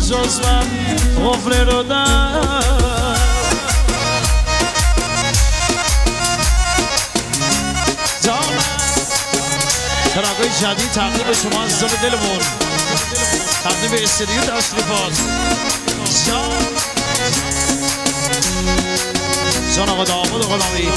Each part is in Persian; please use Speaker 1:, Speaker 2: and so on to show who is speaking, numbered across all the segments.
Speaker 1: جز من قفل رو ترانه‌های جدید تقدیم به شما عزیزان دلمون، تقدیم به استودیو تشریفات جان آقا داوود غلامی.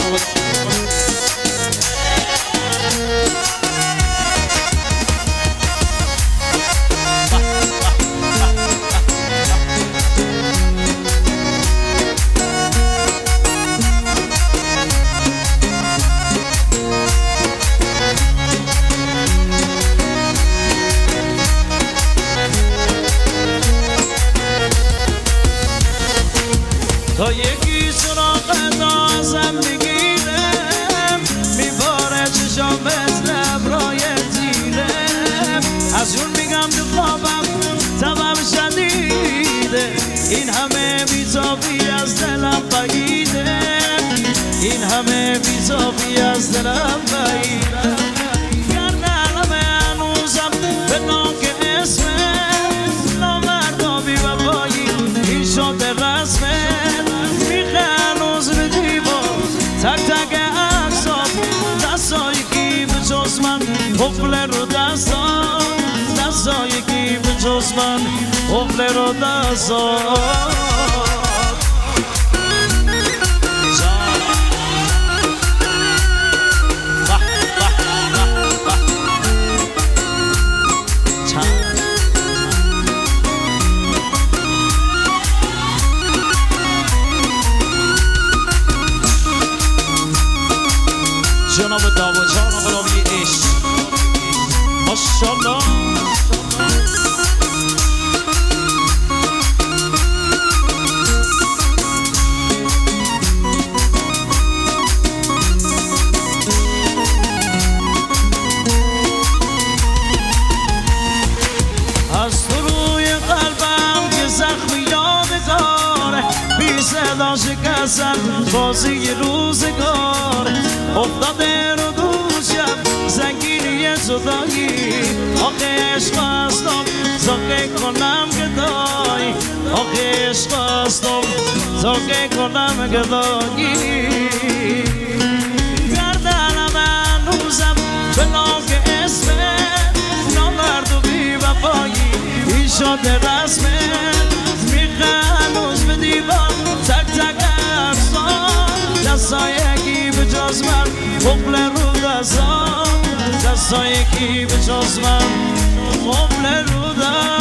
Speaker 1: تا یکی سراغ نازم میگیرم میباره چشام مثل ابرای تیرم از اون میگم تو خوابم تبم شدیده این همه بی‌تابی از دلم بگیده این همه بی‌تابی از دلم بگیده گردنم هنوزم به ناک اسمم نامردا بی وفایی این شده رسمه تک تک عکسات دستای کی به جز من قفل رو دستای کی به جز من قفل رو دستات جناب داوود جان غلامی عشق ماشاءالله از تو روی قلبم که زخمی یادگاره بی صدا شکستن بازی روزگار افتاده رو دوشم زنگیری زدایی آخه عشق هستم زاگه کنم گدایی آخه عشق هستم زاگه کنم گدایی گردنم هنوزم به ناک اسمت نامرد و بی وفایی این شده رسمت میخه هنوز به دیوان تک تک افسان دستای کی به جز من قفل رو دستای کی به جز من قفل رو دستای